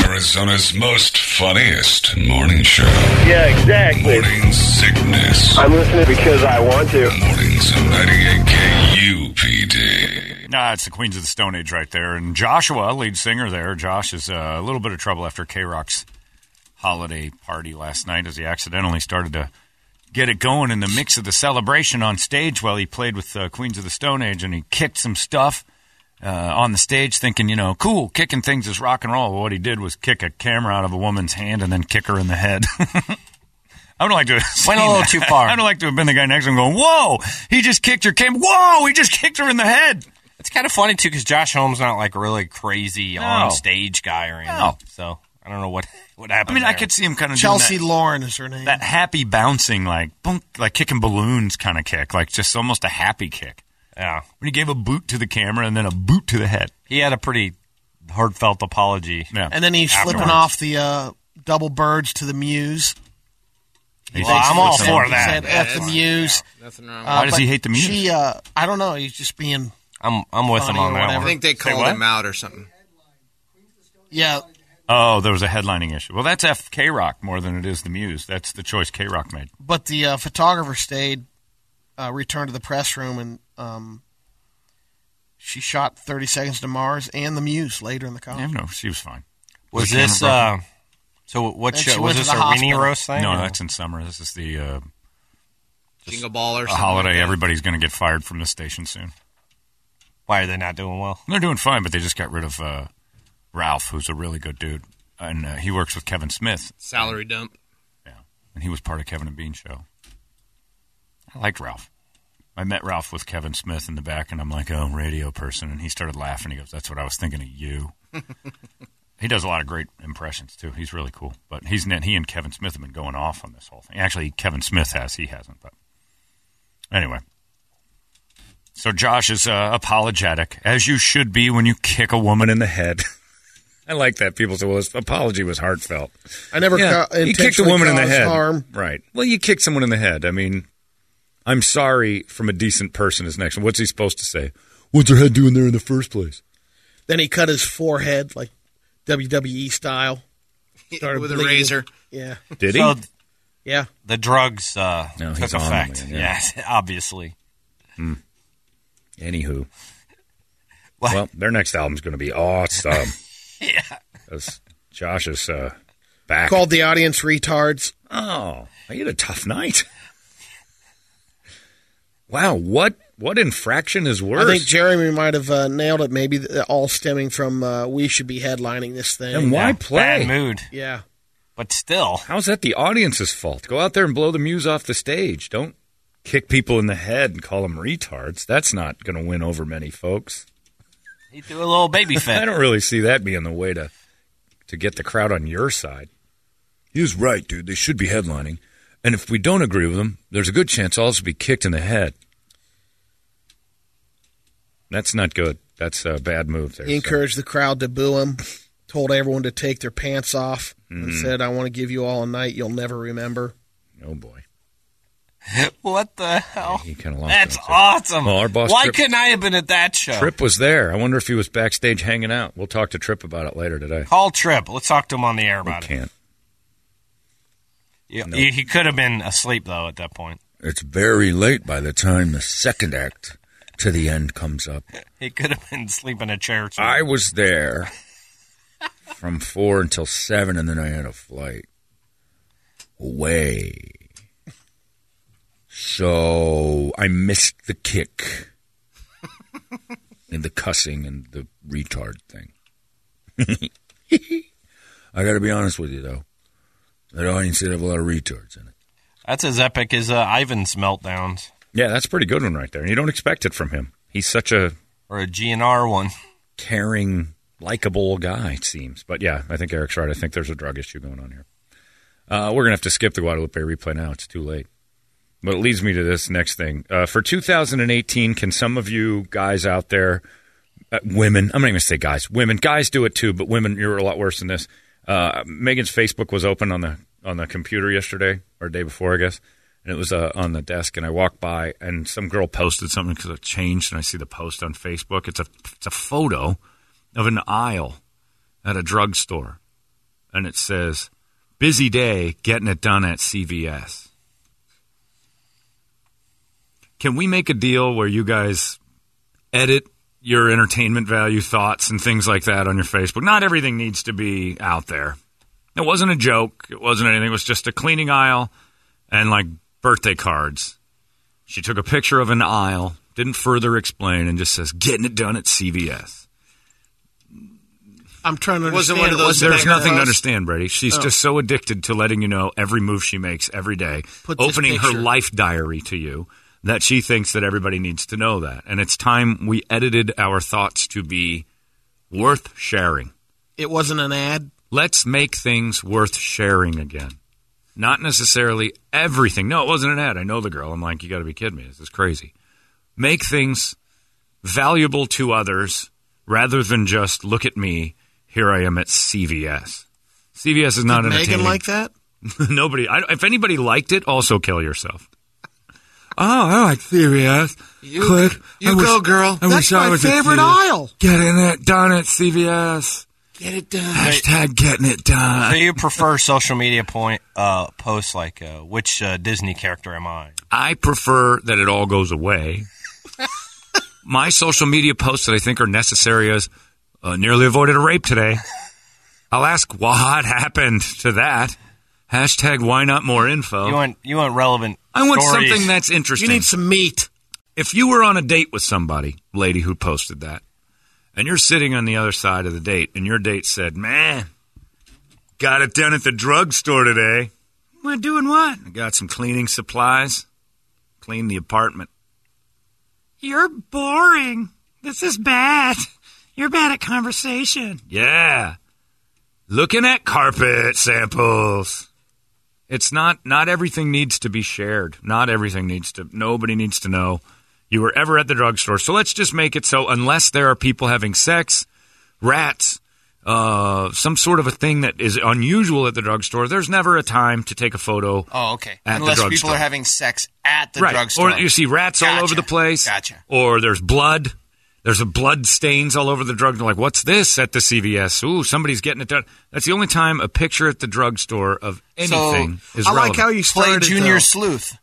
Arizona's most funniest morning show. Yeah, exactly. Morning Sickness. I'm listening because I want to. Mornings of 98 KUPD. It's the Queens of the Stone Age right there. And Joshua, lead singer there. Josh is a little bit of trouble after K-Rock's holiday party last night as he accidentally started to get it going in the mix of the celebration on stage while he played with Queens of the Stone Age, and he kicked some stuff on the stage thinking, cool, kicking things is rock and roll. Well, what he did was kick a camera out of a woman's hand and then kick her in the head. I don't like to have went a little too far. I don't like to have been the guy next to him going, whoa, he just kicked your camera. Whoa, he just kicked her in the head. It's kind of funny, too, because Josh Holmes not like a really crazy on-stage guy or anything. No. So I don't know what happened. I mean, there. I could see him kind of Chelsea doing that, Lauren is her name. that happy bouncing, like boom, like kicking balloons kind of kick, like just almost a happy kick. Yeah. When he gave a boot to the camera and then a boot to the head. He had a pretty heartfelt apology. Yeah. And then he's flipping off the double birds to the Muse. I'm all for that. Said F the Muse. Nothing wrong. Why does he hate the Muse? She, I don't know. He's just being. I'm with him funny on or that whatever. I one. think they called him out or something. Yeah. Oh, there was a headlining issue. Well, that's K-Rock more than it is the Muse. That's the choice K-Rock made. But the photographer returned to the press room, and she shot 30 Seconds to Mars and the Muse later in the concert. Yeah, no, she was fine. Was The this camera broke. so? What Then she show went was to this? the A Weenie hospital. roast thing? No, or- that's in summer. This is the Jingle Ball or a something. holiday. like that. Everybody's going to get fired from the station soon. Why are they not doing well? They're doing fine, but they just got rid of Ralph, who's a really good dude. And he works with Kevin Smith. Salary dump. Yeah. And he was part of Kevin and Bean show. I liked Ralph. I met Ralph with Kevin Smith in the back, and I'm like, oh, radio person. And he started laughing. He goes, that's what I was thinking of you. He does a lot of great impressions, too. He's really cool. But he and Kevin Smith have been going off on this whole thing. Actually, Kevin Smith has. He hasn't. But anyway. So Josh is apologetic, as you should be when you kick a woman in the head. I like that. People say, well, his apology was heartfelt. I never He kicked a woman in the head. harm. Right. Well, you kick someone in the head. I mean, I'm sorry from a decent person is next. What's he supposed to say? What's her head doing there in the first place? Then he cut his forehead like WWE style. Started With a bleeding. razor. Yeah. Did he? So Yeah. the drugs No, took he's on effect. them, Yeah, yeah. obviously. Anywho. What? Well, their next album's going to be awesome. Yeah. Because Josh is back. Called the audience retards. Oh, you had a tough night. Wow, what infraction is worse? I think Jeremy might have nailed it. Maybe all stemming from we should be headlining this thing. And why play? Bad mood. Yeah. But still. How's that the audience's fault? Go out there and blow the Muse off the stage. Don't kick people in the head and call them retards. That's not going to win over many folks. He threw a little baby fit. I don't really see that being the way to get the crowd on your side. He was right, dude. They should be headlining. And if we don't agree with them, there's a good chance I'll also be kicked in the head. That's not good. That's a bad move there. He encouraged the crowd to boo him, told everyone to take their pants off, and said, I want to give you all a night you'll never remember. Oh, boy. What the hell? He kind of lost That's it. awesome. Well, our boss Why Trip- couldn't I have been at that show? Tripp was there. I wonder if he was backstage hanging out. We'll talk to Tripp about it later today. Call Tripp. Let's talk to him on the air We about it. can't. Yeah, No. he could have been asleep, though, at that point. It's very late by the time the second act to the end comes up. He could have been asleep in a chair. Too. I was there from 4 until 7, and then I had a flight away. So I missed the kick and the cussing and the retard thing. I got to be honest with you, though. That audience did have a lot of retards in it. That's as epic as Ivan's meltdowns. Yeah, that's a pretty good one right there. And you don't expect it from him. He's such a Or a GNR one. caring, likable guy, it seems. But yeah, I think Eric's right. I think there's a drug issue going on here. We're going to have to skip the Guadalupe replay now. It's too late. But it leads me to this next thing. For 2018, can some of you guys out there, women, I'm not even going to say guys, women, guys do it too, but women, you're a lot worse than this. Megan's Facebook was open on the computer yesterday, or day before, I guess, and it was on the desk, and I walked by, and some girl posted something because it changed, and I see the post on Facebook. It's a photo of an aisle at a drugstore and it says, busy day getting it done at CVS. Can we make a deal where you guys edit your entertainment value thoughts and things like that on your Facebook? Not everything needs to be out there. It wasn't a joke. It wasn't anything. It was just a cleaning aisle and like birthday cards. She took a picture of an aisle, didn't further explain, and just says, getting it done at CVS. I'm trying to understand. Wasn't one of those There's nothing to understand, Brady. She's just so addicted to letting you know every move she makes every day, opening her life diary to you, that she thinks that everybody needs to know that. And it's time we edited our thoughts to be worth sharing. It wasn't an ad? Let's make things worth sharing again. Not necessarily everything. No, it wasn't an ad. I know the girl. I'm like, you got to be kidding me. This is crazy. Make things valuable to others rather than just look at me. Here I am at CVS. CVS is not entertaining. Megan like that? Nobody. If anybody liked it, also kill yourself. Oh, I like CVS. You go, girl. That's my favorite aisle. Getting it done at CVS. Get it done. Hashtag getting it done. Do you prefer social media posts like, which Disney character am I? I prefer that it all goes away. My social media posts that I think are necessary is nearly avoided a rape today. I'll ask what happened to that. Hashtag why not more info. You want relevant I want stories. something that's interesting. You need some meat. If you were on a date with somebody, lady who posted that, and you're sitting on the other side of the date, and your date said, man, got it done at the drugstore today. We're doing what? I got some cleaning supplies. Cleaned the apartment. You're boring. This is bad. You're bad at conversation. Yeah. Looking at carpet samples. It's not everything needs to be shared. Nobody needs to know you were ever at the drugstore. So let's just make it so unless there are people having sex, rats, some sort of a thing that is unusual at the drugstore, there's never a time to take a photo. Oh, okay. At Unless the people drugstore. are having sex at the Right. drugstore. Or you see rats all over the place. Gotcha. Or there's blood. There's blood stains all over the drug. They're like, what's this at the CVS? Ooh, somebody's getting it done. That's the only time a picture at the drugstore of anything is I relevant. like how you Play started Junior though. Sleuth.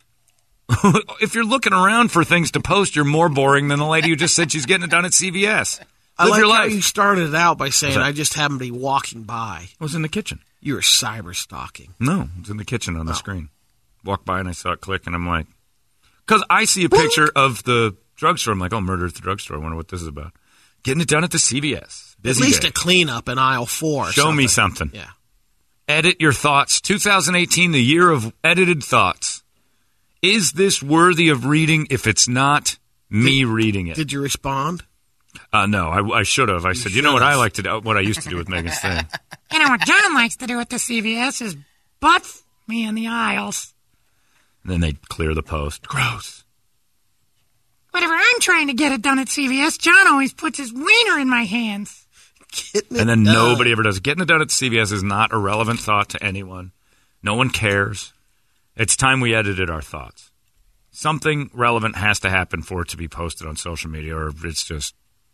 If you're looking around for things to post, you're more boring than the lady who just said she's getting it done at CVS. I Live like your how life. you started it out by saying, What's that? I just happened to be walking by. I was in the kitchen. You were cyber stalking. No, it was in the kitchen on the screen. Walked by and I saw it click, and I'm like, because I see a picture of the drugstore. I'm like, oh, murder at the drugstore. I wonder what this is about. Getting it done at the CVS. Busy At least day. a cleanup in aisle 4. Or Show me something. Yeah. Edit your thoughts. 2018, the year of edited thoughts. Is this worthy of reading if it's not me reading it? Did you respond? No, I should have. I said, you know what I like to do, what I used to do with Megan's thing. You know what John likes to do at the CVS is butt me in the aisles. And then they'd clear the post. Gross. Whenever I'm trying to get it done at CVS, John always puts his wiener in my hands. And then nobody ever does. Getting it done at CVS is not a relevant thought to anyone. No one cares. It's time we edited our thoughts. Something relevant has to happen for it to be posted on social media, or it's just...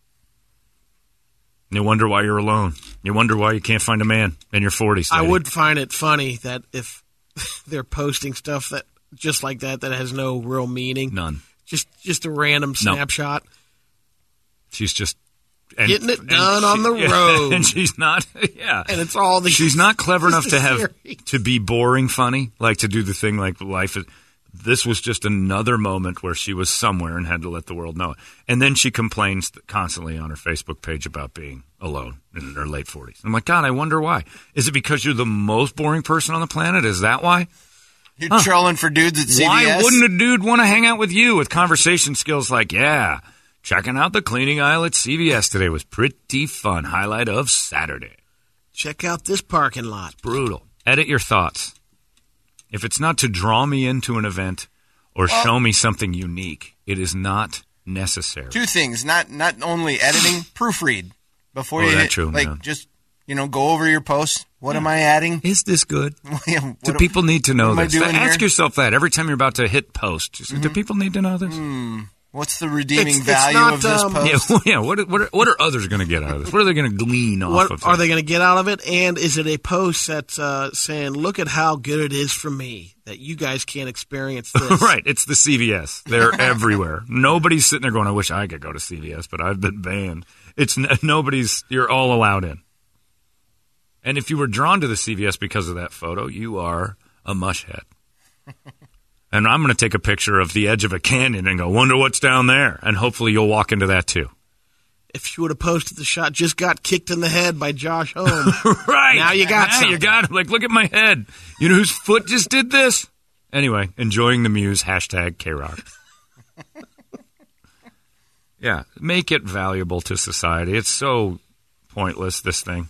You wonder why you're alone. You wonder why you can't find a man in your 40s. I lady. would find it funny that if they're posting stuff that just like that has no real meaning. None. Just a random snapshot. She's just... Getting it done on the road. And she's not... Yeah. And it's all the... She's not clever enough to have... series. To be boring funny. Like to do the thing like life is... This was just another moment where she was somewhere and had to let the world know it. And then she complains constantly on her Facebook page about being alone in her late 40s. I'm like, God, I wonder why. Is it because you're the most boring person on the planet? Is that why? You're trolling for dudes at CVS? Why wouldn't a dude want to hang out with you with conversation skills like, yeah, checking out the cleaning aisle at CVS today was pretty fun. Highlight of Saturday. Check out this parking lot. Brutal. Edit your thoughts. If it's not to draw me into an event or show me something unique, it is not necessary. Two things. Not only editing, proofread. Before you that's hit, true, yeah. just, go over your posts. What am I adding? Is this good? Yeah, Do people need to know what am I this? doing Ask here? yourself that every time you're about to hit post. Do people need to know this? What's the redeeming It's value not, of this post? Yeah. What are others going to get out of this? What are they going to glean off What of are this? they going to get out of it? And is it a post that's saying, look at how good it is for me that you guys can't experience this? Right. It's the CVS. They're everywhere. Nobody's sitting there going, I wish I could go to CVS, but I've been banned. You're all allowed in. And if you were drawn to the CVS because of that photo, you are a mushhead. And I'm going to take a picture of the edge of a canyon and go, wonder what's down there. And hopefully you'll walk into that too. If you would have posted the shot, just got kicked in the head by Josh Holmes. Right. Now you got something. You got it. Like, look at my head. You know whose foot just did this? Anyway, enjoying the muse, hashtag K-Rock. Yeah, make it valuable to society. It's so pointless, this thing.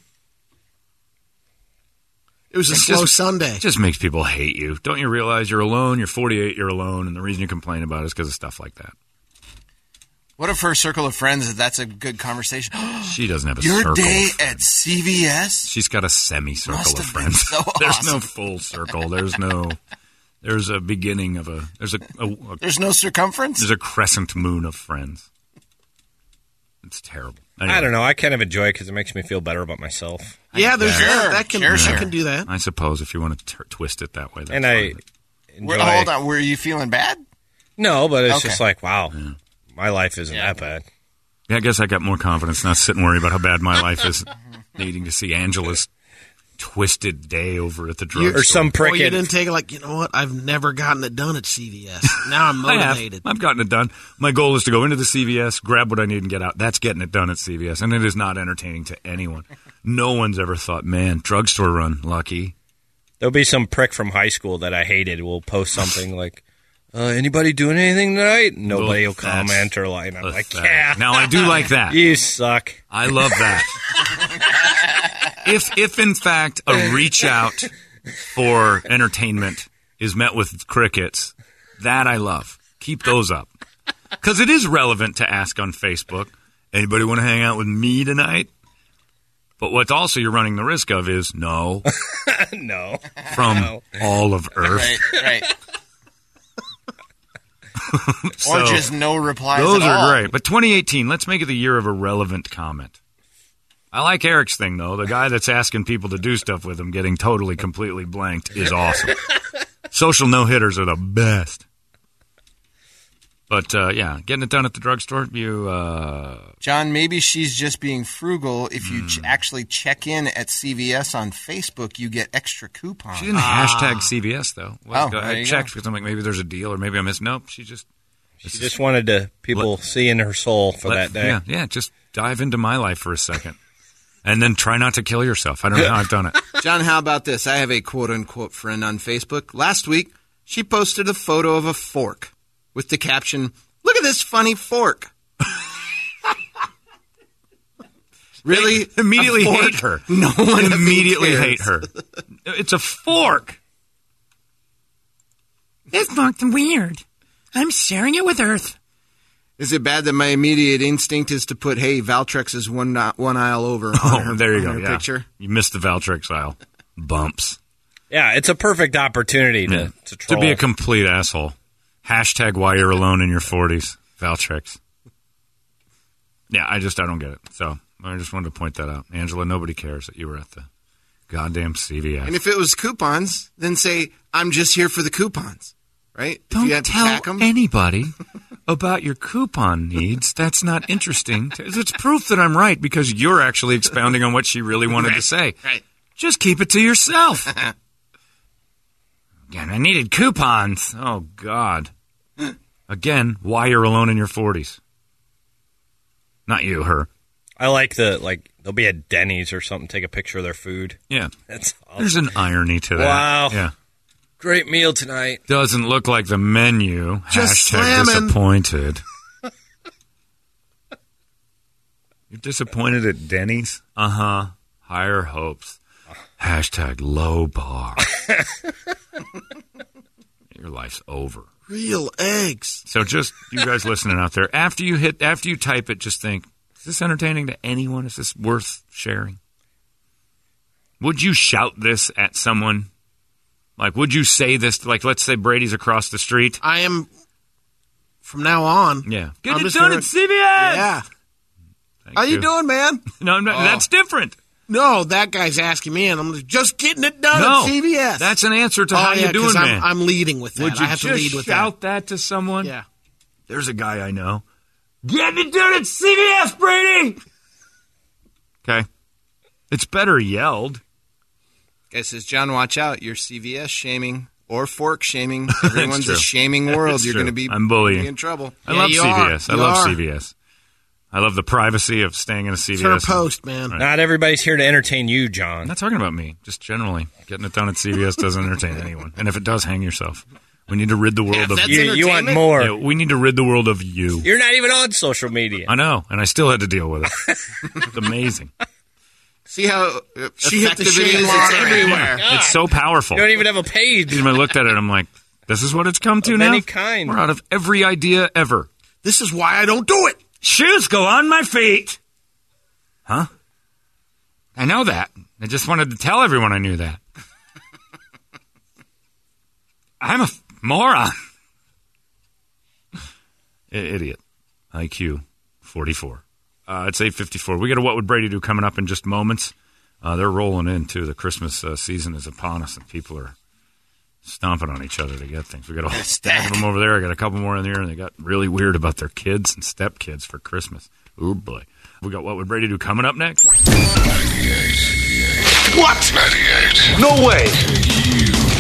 It was a slow Sunday. It just makes people hate you. Don't you realize you're alone, you're 48, you're alone, and the reason you complain about it is because of stuff like that. What if her circle of friends, that's a good conversation? She doesn't have a Your circle. day of friends. at CVS? She's got a semicircle Must of have been friends. so There's awesome. no full circle. There's a beginning of There's no circumference? There's a crescent moon of friends. It's terrible. Anyway, I don't know. I kind of enjoy it because it makes me feel better about myself. Yeah, there's Sure, that can sure. can do that. I suppose if you want to twist it that way. That's And I fine. enjoy Hold on, were you feeling bad? No, but it's Okay. just like, wow, my life isn't that bad. Yeah, I guess I got more confidence not sitting worried about how bad my life is. Needing to see Angela's twisted day over at the drugstore. Or some prick Or you at- didn't take it like, you know what? I've never gotten it done at CVS. Now I'm motivated. I've gotten it done. My goal is to go into the CVS, grab what I need, and get out. That's getting it done at CVS, and it is not entertaining to anyone. No one's ever thought, man, drugstore run, lucky. There'll be some prick from high school that I hated will post something like, anybody doing anything tonight? Nobody will That's comment or like, and I'm like, pathetic. yeah. Now, I do like that. You suck. I love that. If in fact a reach out for entertainment is met with crickets, that I love. Keep those up. Because it is relevant to ask on Facebook, anybody want to hang out with me tonight? But what also you're running the risk of is no No. from all of Earth. Right. So, Or just no replies those at all. are great. But 2018, let's make it the year of a relevant comment. I like Eric's thing, though. The guy that's asking people to do stuff with him getting totally, completely blanked is awesome. Social no-hitters are the best. But, yeah, getting it done at the drugstore, John, maybe she's just being frugal. If you actually check in at CVS on Facebook, you get extra coupons. she didn't hashtag CVS, though. there I you checked go. because I'm like, maybe there's a deal or maybe I missed. Nope, she just... She just wanted people see in her soul for that day. Yeah, just dive into my life for a second. And then try not to kill yourself. I don't know how I've done it. John, how about this? I have a quote-unquote friend on Facebook. Last week, she posted a photo of a fork with the caption, "Look at this funny fork." Really? Immediately A fork? hate her. No one Immediately cares. hate her. It's a fork. This looked weird. I'm sharing it with Earth. Is it bad that my immediate instinct is to put, hey, Valtrex is one aisle over on her, there you on go. her Yeah. picture? You missed the Valtrex aisle. Bumps. Yeah, it's a perfect opportunity to troll. To be a complete asshole. Hashtag why you're alone in your 40s. Valtrex. Yeah, I don't get it. So I just wanted to point that out. Angela, nobody cares that you were at the goddamn CVS. And if it was coupons, then say, I'm just here for the coupons, right? If you Don't had to tell tack 'em. anybody about your coupon needs. That's not interesting. It's proof that I'm right because you're actually expounding on what she really wanted to say. Right. Just keep it to yourself. Again, I needed coupons. Oh, God. Again, why you're alone in your 40s. Not you, her. I like they'll be at Denny's or something, take a picture of their food. Yeah. That's awesome. There's an irony to that. Wow. Yeah. Great meal tonight. Doesn't look like the menu. Just Hashtag slamming. disappointed. You're disappointed at Denny's? Uh-huh. Higher hopes. Hashtag low bar. Your life's over. Real eggs. So just, you guys listening out there, after you type it, just think, is this entertaining to anyone? Is this worth sharing? Would you shout this at someone? Like, would you say this, like, let's say Brady's across the street? I am from now on. Yeah. I'm Get it just done gonna- at CVS! Yeah. Thank How you doing, man? No, I'm not, that's different. No, that guy's asking me, and I'm like, just getting it done No, at CVS. that's an answer to how yeah, you doing, 'cause man. I'm leading with that. Would you I have just to lead with shout that to someone? Yeah. There's a guy I know. Get it done at CVS, Brady! Okay. It's better yelled. Guy says, John, watch out. You're CVS shaming or fork shaming. Everyone's true. a shaming world. That's You're true. going to be I'm bullying. in trouble. I love you CVS. are. I You love are. CVS. I love the privacy of staying in a CVS. It's her post, man. Right. Not everybody's here to entertain you, John. I'm not talking about me. Just generally. Getting it done at CVS doesn't entertain anyone. And if it does, hang yourself. We need to rid the world of that's you. You want entertainment? more. Yeah, we need to rid the world of you. You're not even on social media. I know, and I still had to deal with it. It's amazing. See how She hit the effective it shame is? bar It's everywhere. It's so powerful. You don't even have a page. I looked at it, I'm like, this is what it's come to Of now? any kind. We're out of every idea ever. This is why I don't do it. Shoes go on my feet. Huh? I know that. I just wanted to tell everyone I knew that. I'm a moron. Idiot. IQ 44. It's 8:54. We got a What Would Brady Do coming up in just moments. They're rolling in, too. The Christmas season is upon us, and people are stomping on each other to get things. We got a whole stack of them over there. I got a couple more in here, and they got really weird about their kids and stepkids for Christmas. Ooh, boy. We got What Would Brady Do coming up next. 98. What? 98. No way. You